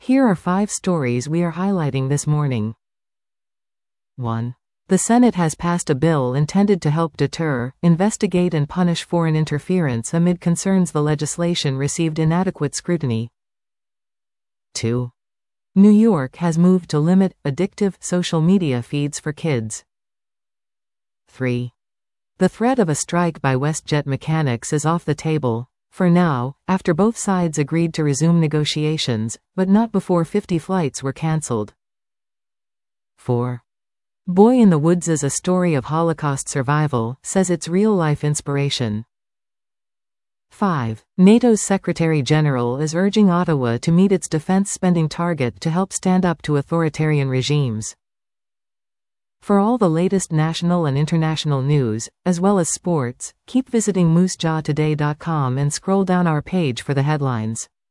Here are 5 stories we are highlighting this morning. 1. The Senate has passed a bill intended to help deter, investigate and punish foreign interference amid concerns the legislation received inadequate scrutiny. 2. New York has moved to limit addictive social media feeds for kids. 3. The threat of a strike by WestJet mechanics is off the table, for now, after both sides agreed to resume negotiations, but not before 50 flights were cancelled. 4. Boy in the Woods is a story of Holocaust survival, says it's real-life inspiration. 5. NATO's Secretary General is urging Ottawa to meet its defense spending target to help stand up to authoritarian regimes. For all the latest national and international news, as well as sports, keep visiting moosejawtoday.com and scroll down our page for the headlines.